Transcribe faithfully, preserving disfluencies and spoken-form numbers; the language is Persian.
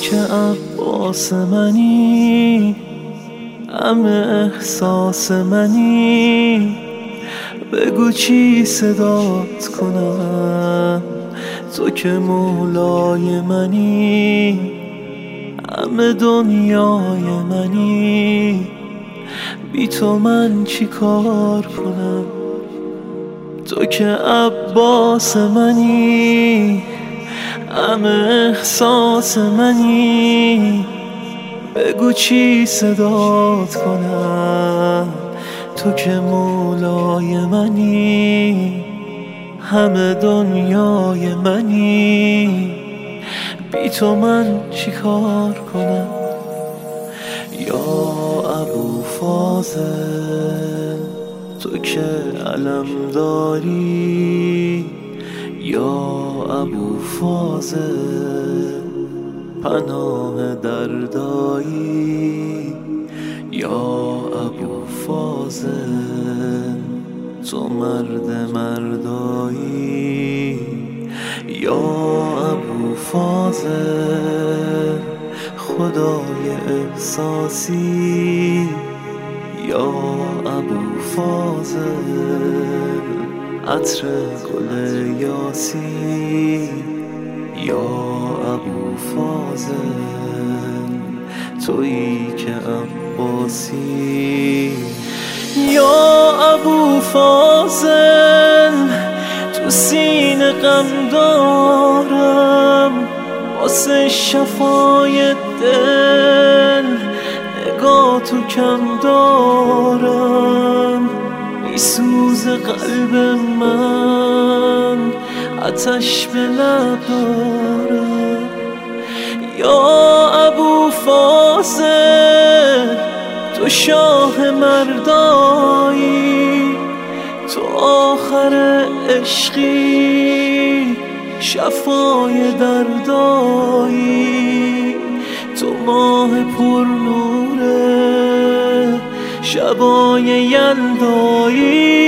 که عباس منی، همه احساس منی. بگو چی صدات کنم، تو که مولای منی، همه دنیای منی. بی تو من چی کار کنم، تو که عباس منی، همه احساس منی. بگو چی صدات کنم، تو که مولای منی، همه دنیای منی. بی تو من چی کار کنم. یا ابو فاضل تو که علم داری، یا ابو فاضل پناه دردایی. یا ابو فاضل تو مرد مردایی. یا ابو فاضل خدای احساسی. یا ابو فاضل عطر گل یاسی. یا ابو فاضل تویی که عباسی. یا ابو فاضل تو سینه غم دارم، واسه شفای دل نگاه تو کم دارم. میسوز قلب من آتش به لب دارم. یا ابو فاضل تو شاه مردایی، تو آخر عشقی شفای دردایی. تو ماه پر نوره شبای یلدایی.